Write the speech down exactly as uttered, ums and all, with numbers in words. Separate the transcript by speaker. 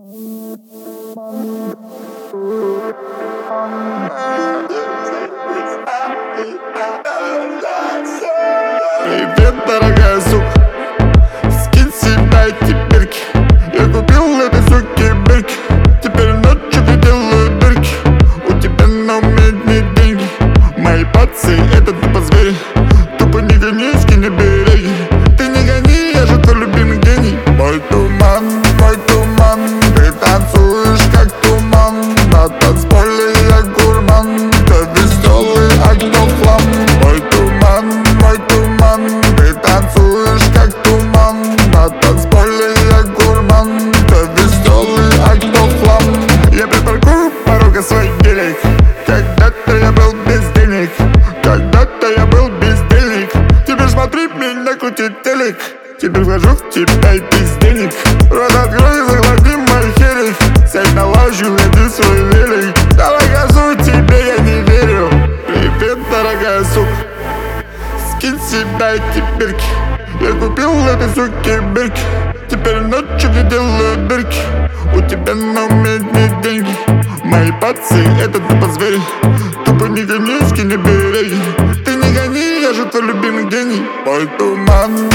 Speaker 1: Привет, дорогая сука, скинь с себя эти бирки. Я купил этой суке бирки, теперь ночью я делаю дырки. У тебя на уме одни деньги, мои пацы это тупо звери. Тупо не гони, скинь береги. Ты не гони, я же твой любимый гений. Мой туман, мой туман, ты танцуешь как туман. На танцполе я гурман, ты веселый огнем флам. Мой туман, мой туман, ты танцуешь как туман. На танцполе я гурман, ты веселый огнем флам. Я припаркую порога свой гелик. Когда-то я был без денег, когда-то я был бездельник. Теперь смотри, меня крутит телек. Теперь вхожу в тебя и без денег. Рот открой и заглоти мой херик. Сядь на лавочку, веди свой велик. Давай газуй, тебе я не верю. Привет, дорогая сука, скинь с себя эти бирки. Я купил этой суке бирки, теперь ночью я делаю дырки. У тебя на уме одни деньги, мои пацы это тупо звери. Тупо не гони, скинь береги. Ты не гони, я же твой любимый гений. Мой туман,